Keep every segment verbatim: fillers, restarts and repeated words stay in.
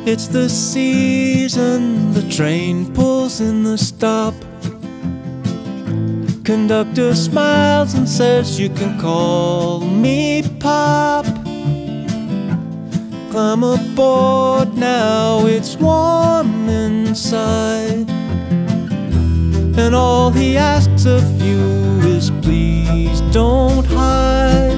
It's the season, the train pulls in the stop. Conductor smiles and says you can call me Pop. Climb aboard now, it's warm inside, and all he asks of you is please don't hide.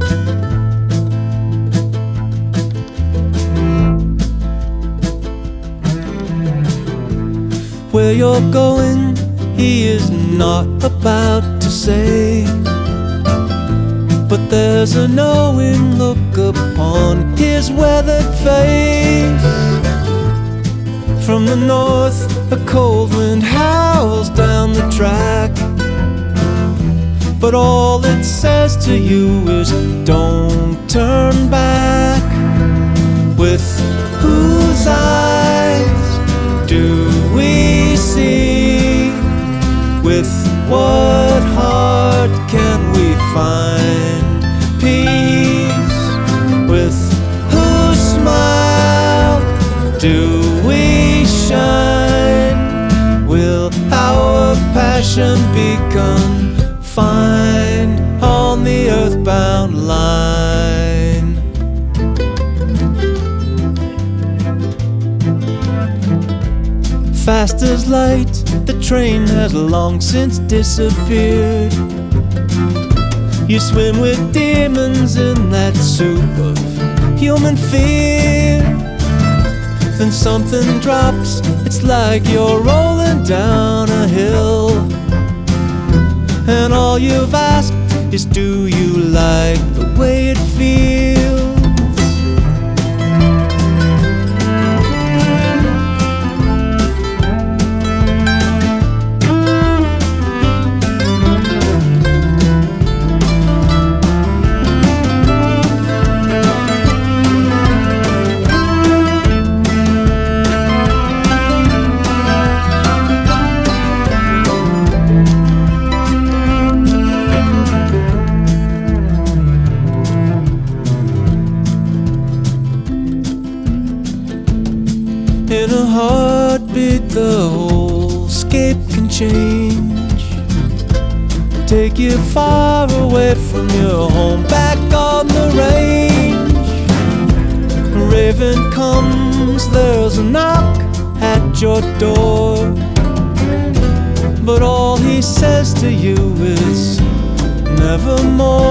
Where you're going, he is not about to say, but there's a knowing look upon his weathered face. From the north, a cold wind howls down the track, but all it says to you is don't turn back. With whose eyes do we see? With what heart can we find peace? With whose smile do we shine? Will our passion be confined on the earthbound line? Fast as light, the train has long since disappeared. You swim with demons in that soup of human fear. Then something drops, it's like you're rolling down a hill, and all you've asked is do you like the way it feels? In a heartbeat, the whole scape can change, take you far away from your home, back on the range. Raven comes, there's a knock at your door, but all he says to you is nevermore.